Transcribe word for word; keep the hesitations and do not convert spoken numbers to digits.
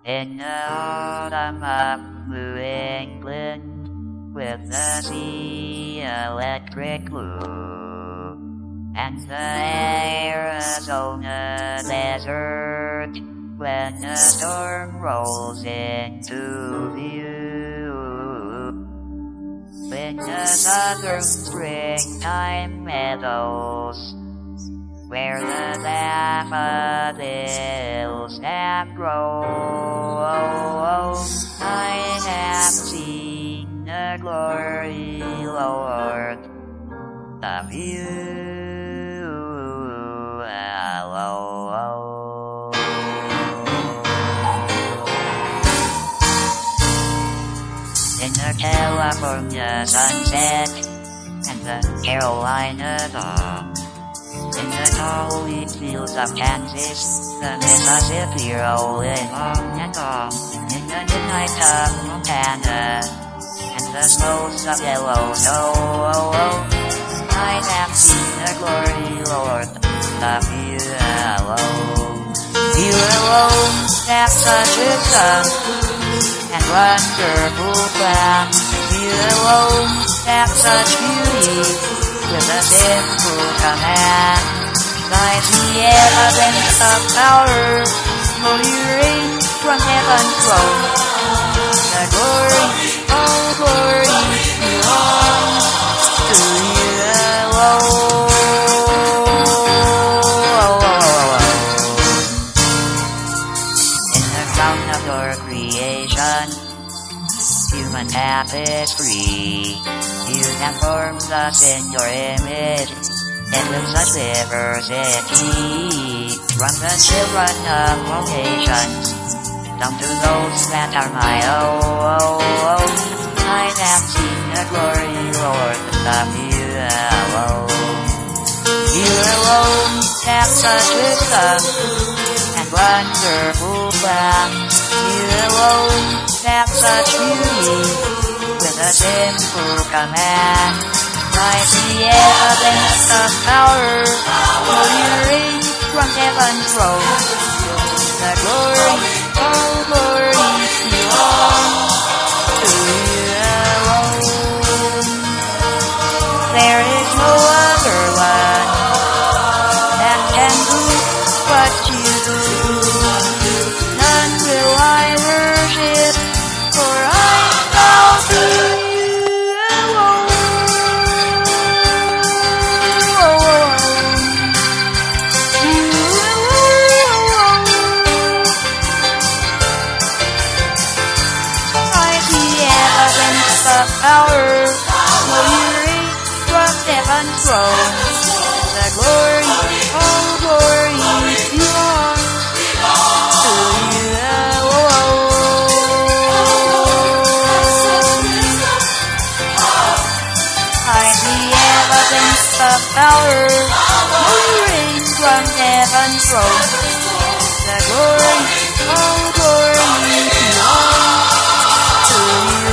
In the autumn of New England, with the sea electric blue, and the Arizona desert, when the storm rolls into view. In the southern springtime meadows, where the daffodils have grown, I have seen the glory, Lord, of you alone. In the California sunset and the Carolina dawn, in the tall wheat fields of Kansas, the Mississippi rolling on and on, in the midnight of Montana, and the snows of Yellowstone, I have seen the glory, Lord, of you alone. You alone have such a sun and wonderful plan. You alone have such beauty, with a simple command. By the evidence of power, will you reign from heaven's throne? The glory, all glory, belongs to you alone. In the crown of your creation, human tapestry, you have formed us in your image, and with such diversity, from the children of all nations, down to those that are my own, I have seen the glory, Lord, of you alone. You alone have such wisdom and wonderful plan. You alone have such beauty, with a simple command. By the evidence of power, will you reign from heaven's throne? The glory, all glory, belongs to you alone. There is no other one that can do what you do. None will I worship, for I bow to you alone. Of power, will you reign from heaven's throne? The glory, all glory, belongs to you alone. I the evidence of power, will you reign from heaven's throne? The glory, all glory, belongs to you.